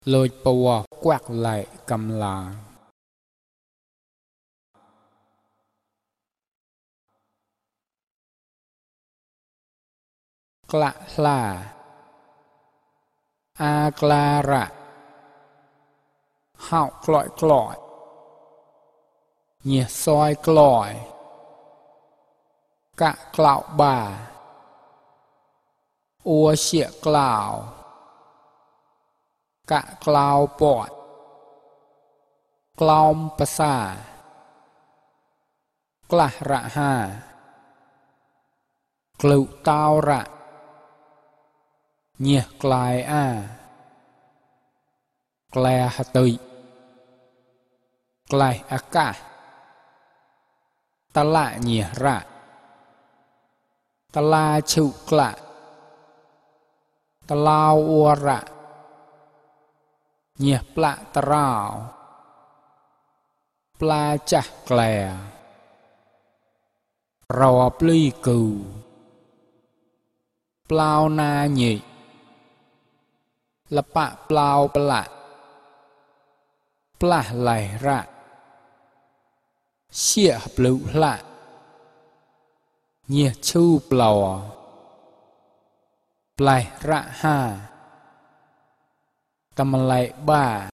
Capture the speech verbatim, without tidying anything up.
lôi bùa quạt lại cầm là Kla la A kla ra Hạo clọi clọi Nhìa soi clọi Cạ clạo bà Ua xịa clạo Cạ clạo bọt Clom bà xa Kla ra ha Clụ tao ra Nhìa clai a Kla hà tùy Clai a ca Ta lạ nhìa ra Ta la chụ kla Ta lao ua ra Nhìa plạ ta rào Pla chả klè Rò pli cừu Plau na nhị La pạ plau pla Pla lại ra Xịa blụ lạ Nhìa chư plau Plai ra ha Tâm lại ba